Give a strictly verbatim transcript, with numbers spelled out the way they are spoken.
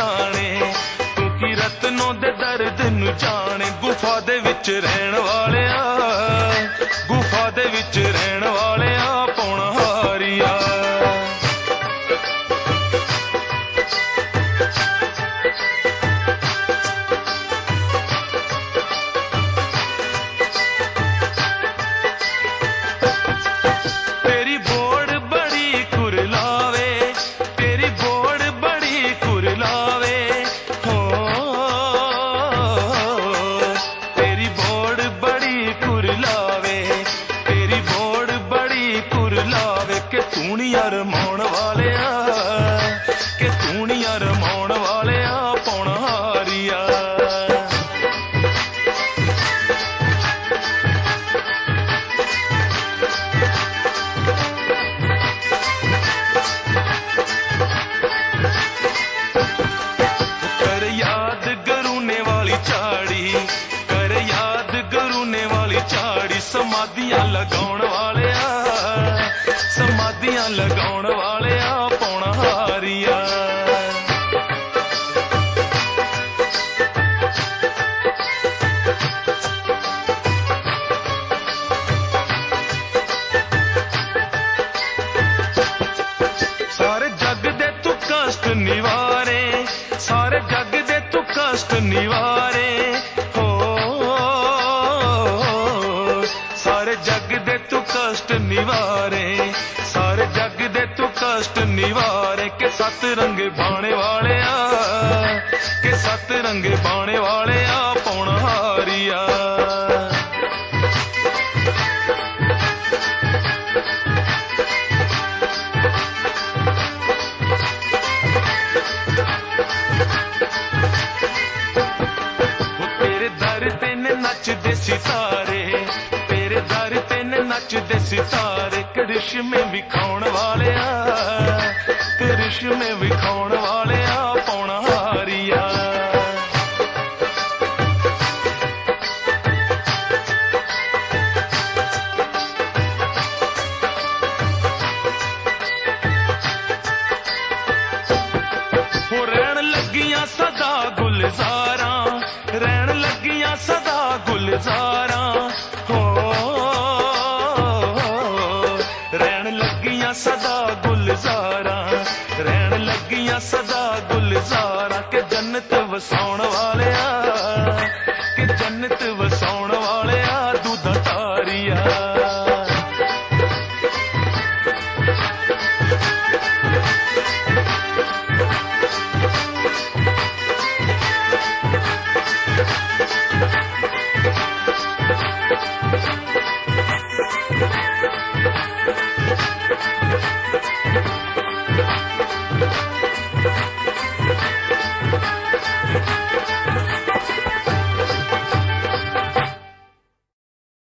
जाने तू की रत्नों दे दर्द नू जाने गुफा दे विच रहण वालिया गुफा दे विच रहण वालिया पौना हारिया रमाउण वालिया के तूनिया रमाउण वालिया पौना हारिया कर याद गरूने वाली झाड़ी कर याद गरूने वाली झाड़ी समाधियां लगाउण वालिया समाधियां लगाउण वालिया पौना हारिया सारे जग दे तू कष्ट निवारे सारे जग दे तू कष्ट निवारे हो सारे जग दे तू कष्ट निवारे सारे जग दे तू कष्ट निवारे के सत रंग बाणे वालिया के सत रंग बाणे वालिया पौना हारिया तेरे दर तेन नचदे सितारे तेरे दर तेन नचदे सितारे करिश्मे विखाउण वालिया करिश्मे विखाउण वालिया पौना हारिया हो रहन लगियां सदा गुलजारा रहन लगियां सदा गुलजारा हो सदा गुलजारा रहन लगियां सदा गुलजारा के जन्नत वसाउण वालिया के जन्नत वसाउण वालिया दूधा तारिया